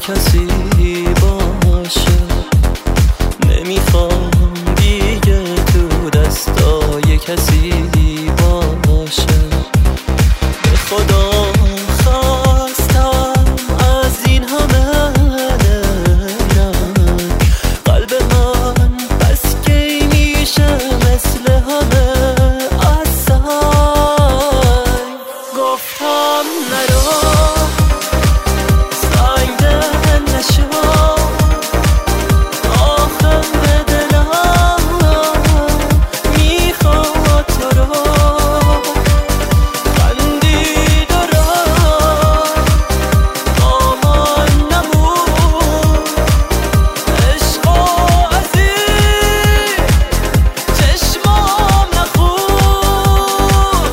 کسی باشه. نمیخوام دیگه تو دستای کسی باشه. به خدا خواستم از این همه رنگ قلب من بس کی میشه مثل همه از سنگ. گفتم نرو سنگ دل نشو، آخر به دلم میخواد تو رو. خندید و رفت با من نمون، عشق و عزیز چشمام نخون.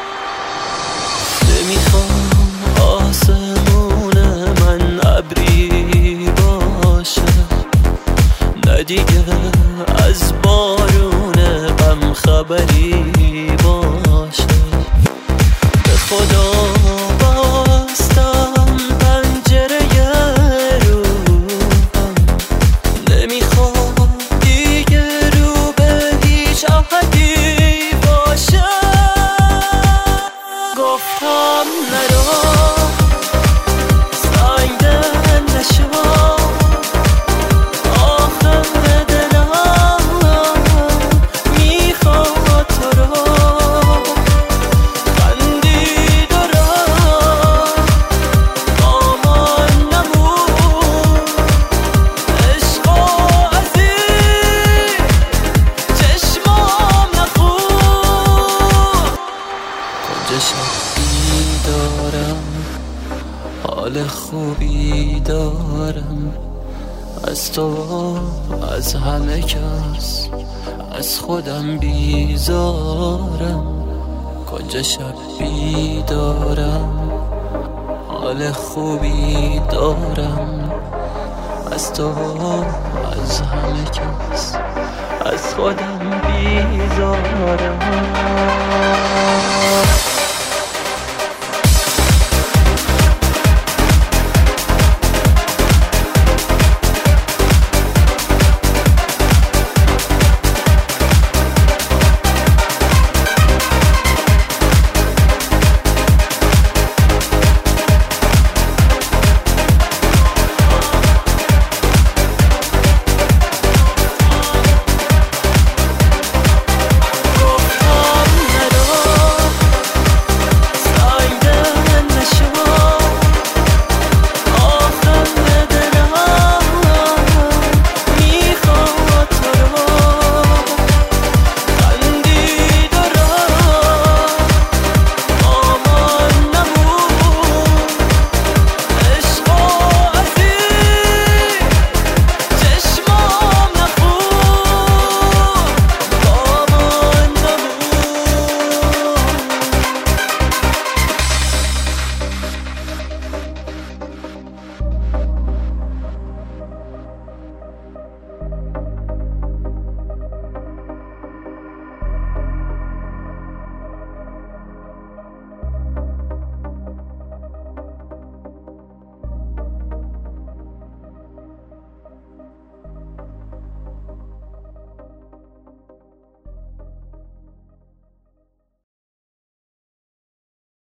نمیخوام آسمون من ابری باشه، نه دیگه از بارون غم خبری باشه. به خدا بستم پنجره روحم، نمیخوام دیگه رو به هیچ احدی باشه. گفتم نرو سنگ دل نشو، آخر دلم میخواد تو رو. خندید و رفت با من نمون، عشق و عزیز چشمام نخون. کنج شب بیدارم، حال خوبی دارم، از تو از همه کس از خودم بیزارم. کنج شب بیدارم، حال خوبی دارم، از تو از همه کس از خودم بیزارم.